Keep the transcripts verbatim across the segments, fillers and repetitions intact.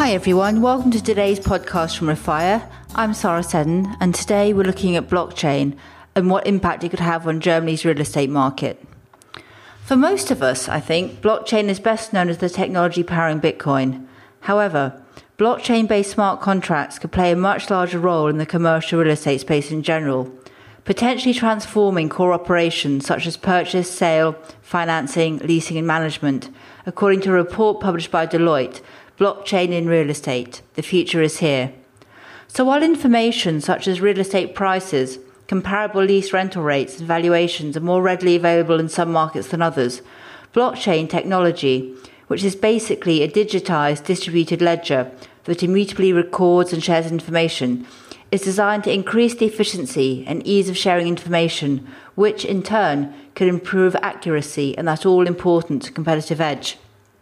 Hi everyone, welcome to today's podcast from Refire. I'm Sarah Seddon, and today we're looking at blockchain and what impact it could have on Germany's real estate market. For most of us, I think, blockchain is best known as the technology powering Bitcoin. However, blockchain-based smart contracts could play a much larger role in the commercial real estate space in general, potentially transforming core operations such as purchase, sale, financing, leasing and management, according to a report published by Deloitte, Blockchain in Real Estate, The Future is Here. So while information such as real estate prices, comparable lease rental rates and valuations are more readily available in some markets than others, blockchain technology, which is basically a digitized distributed ledger that immutably records and shares information, is designed to increase the efficiency and ease of sharing information, which in turn could improve accuracy and that all-important competitive edge.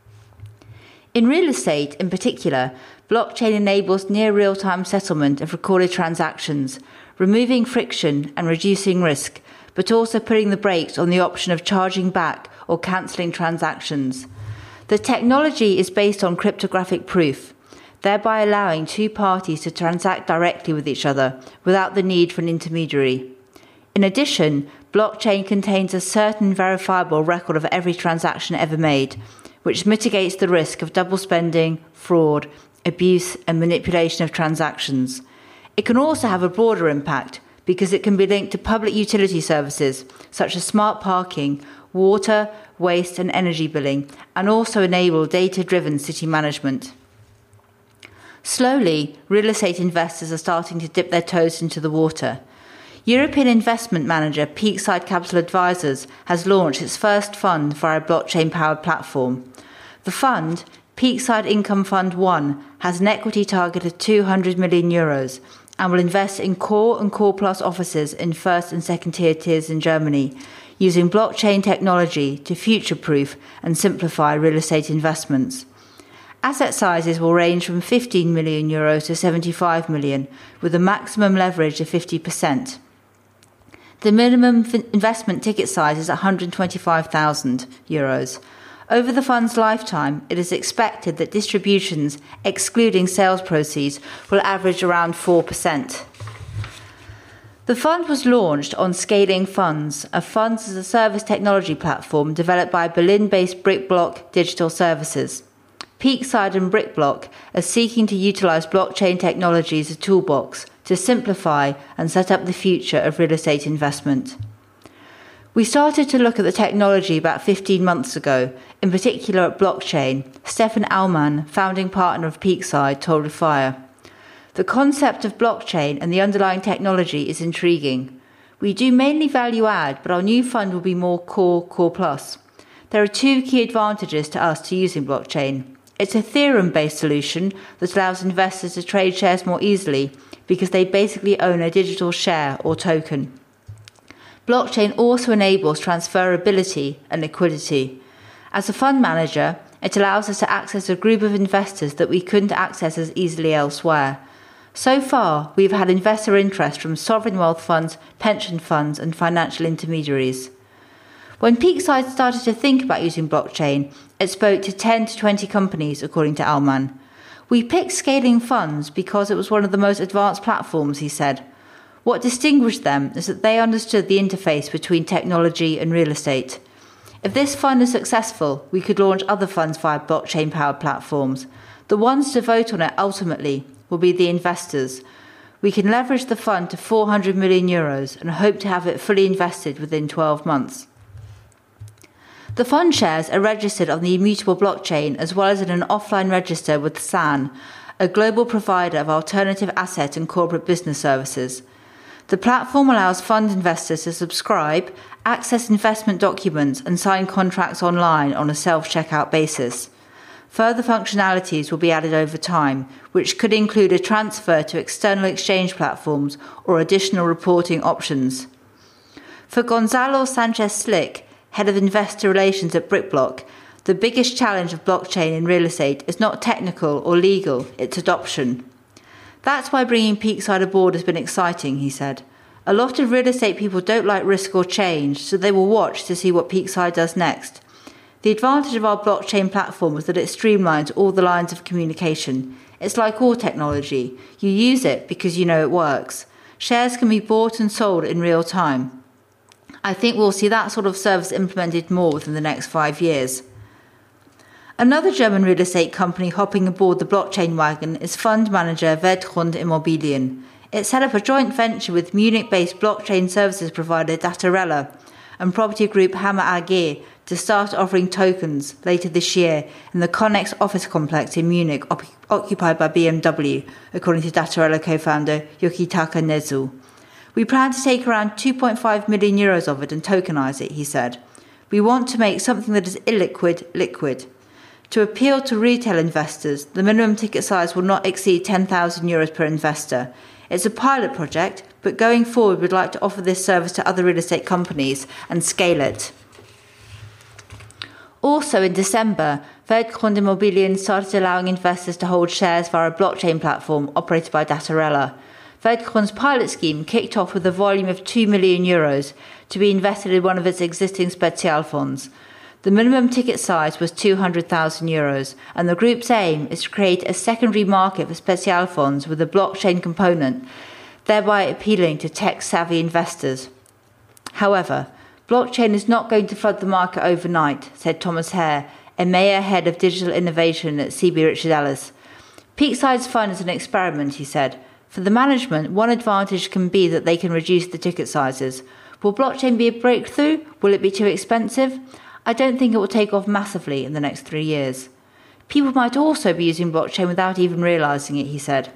In real estate, in particular, blockchain enables near real-time settlement of recorded transactions, removing friction and reducing risk, but also putting the brakes on the option of charging back or cancelling transactions. The technology is based on cryptographic proof, thereby allowing two parties to transact directly with each other without the need for an intermediary. In addition, blockchain contains a certain verifiable record of every transaction ever made, which mitigates the risk of double spending, fraud, abuse and manipulation of transactions. It can also have a broader impact because it can be linked to public utility services such as smart parking, water, waste and energy billing, and also enable data-driven city management. Slowly, real estate investors are starting to dip their toes into the water. European investment manager Peakside Capital Advisors has launched its first fund via a blockchain-powered platform. The fund, Peakside Income Fund one, has an equity target of two hundred million euros and will invest in core and core plus offices in first and second tier tiers in Germany, using blockchain technology to future-proof and simplify real estate investments. Asset sizes will range from fifteen million euros to seventy-five million, with a maximum leverage of fifty percent. The minimum investment ticket size is one hundred twenty-five thousand euros. Over the fund's lifetime, it is expected that distributions, excluding sales proceeds, will average around four percent. The fund was launched on Scaling Funds, a funds as a service technology platform developed by Berlin-based Brickblock Digital Services. Peakside and Brickblock are seeking to utilize blockchain technology as a toolbox to simplify and set up the future of real estate investment. We started to look at the technology about fifteen months ago, in particular at blockchain. Stefan Aumann, founding partner of Peakside, told Refire. The concept of blockchain and the underlying technology is intriguing. We do mainly value add, but our new fund will be more core, core plus. There are two key advantages to us to using blockchain. It's a Ethereum-based solution that allows investors to trade shares more easily because they basically own a digital share or token. Blockchain also enables transferability and liquidity. As a fund manager, it allows us to access a group of investors that we couldn't access as easily elsewhere. So far, we've had investor interest from sovereign wealth funds, pension funds and financial intermediaries. When Peakside started to think about using blockchain, it spoke to ten to twenty companies, according to Aumann. We picked Scaling Funds because it was one of the most advanced platforms, he said. What distinguished them is that they understood the interface between technology and real estate. If this fund is successful, we could launch other funds via blockchain-powered platforms. The ones to vote on it ultimately will be the investors. We can leverage the fund to four hundred million euros and hope to have it fully invested within twelve months. The fund shares are registered on the immutable blockchain as well as in an offline register with S A N, a global provider of alternative asset and corporate business services. The platform allows fund investors to subscribe, access investment documents and sign contracts online on a self-checkout basis. Further functionalities will be added over time, which could include a transfer to external exchange platforms or additional reporting options. For Gonzalo Sanchez-Slick, head of investor relations at Brickblock, the biggest challenge of blockchain in real estate is not technical or legal, it's adoption. That's why bringing Peakside aboard has been exciting, he said. A lot of real estate people don't like risk or change, so they will watch to see what Peakside does next. The advantage of our blockchain platform is that it streamlines all the lines of communication. It's like all technology. You use it because you know it works. Shares can be bought and sold in real time. I think we'll see that sort of service implemented more within the next five years. Another German real estate company hopping aboard the blockchain wagon is fund manager Weltgrund Immobilien. It set up a joint venture with Munich-based blockchain services provider Datarella and property group Hammer A G to start offering tokens later this year in the Connex office complex in Munich op- occupied by B M W, according to Datarella co-founder Yukitaka Nezu. We plan to take around two point five million euros of it and tokenize it, he said. We want to make something that is illiquid liquid. To appeal to retail investors, the minimum ticket size will not exceed ten thousand euros per investor. It's a pilot project, but going forward we'd like to offer this service to other real estate companies and scale it. Also in December, Weltgrund Immobilien started allowing investors to hold shares via a blockchain platform operated by Datarella. Weltgrund's pilot scheme kicked off with a volume of two million euros to be invested in one of its existing Spezialfonds. The minimum ticket size was two hundred thousand euros, and the group's aim is to create a secondary market for Spezialfonds with a blockchain component, thereby appealing to tech-savvy investors. However, blockchain is not going to flood the market overnight, said Thomas Hare, E M E A head of digital innovation at C B Richard Ellis. Peakside's fund is an experiment, he said. For the management, one advantage can be that they can reduce the ticket sizes. Will blockchain be a breakthrough? Will it be too expensive? I don't think it will take off massively in the next three years. People might also be using blockchain without even realising it, he said.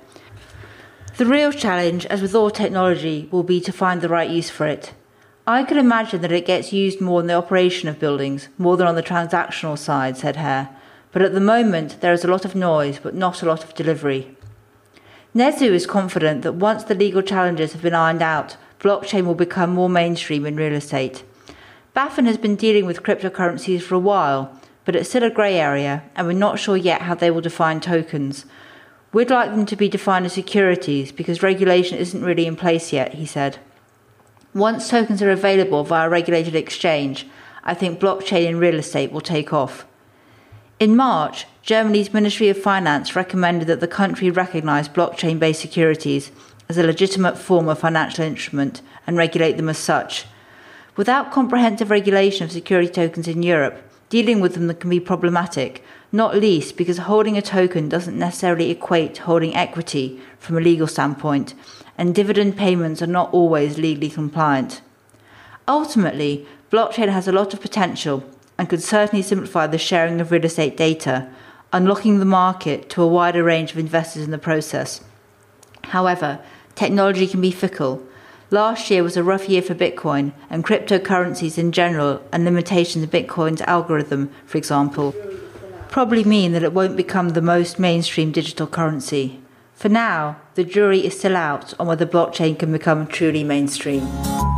The real challenge, as with all technology, will be to find the right use for it. I could imagine that it gets used more in the operation of buildings, more than on the transactional side, said Hare. But at the moment, there is a lot of noise, but not a lot of delivery. Nezu is confident that once the legal challenges have been ironed out, blockchain will become more mainstream in real estate. B A F N has been dealing with cryptocurrencies for a while, but it's still a grey area, and we're not sure yet how they will define tokens. We'd like them to be defined as securities because regulation isn't really in place yet, he said. Once tokens are available via a regulated exchange, I think blockchain in real estate will take off. In March, Germany's Ministry of Finance recommended that the country recognise blockchain-based securities as a legitimate form of financial instrument and regulate them as such. Without comprehensive regulation of security tokens in Europe, dealing with them can be problematic, not least because holding a token doesn't necessarily equate to holding equity from a legal standpoint, and dividend payments are not always legally compliant. Ultimately, blockchain has a lot of potential and could certainly simplify the sharing of real estate data, unlocking the market to a wider range of investors in the process. However, technology can be fickle. Last year was a rough year for Bitcoin, and cryptocurrencies in general and limitations of Bitcoin's algorithm, for example, probably mean that it won't become the most mainstream digital currency. For now, the jury is still out on whether blockchain can become truly mainstream.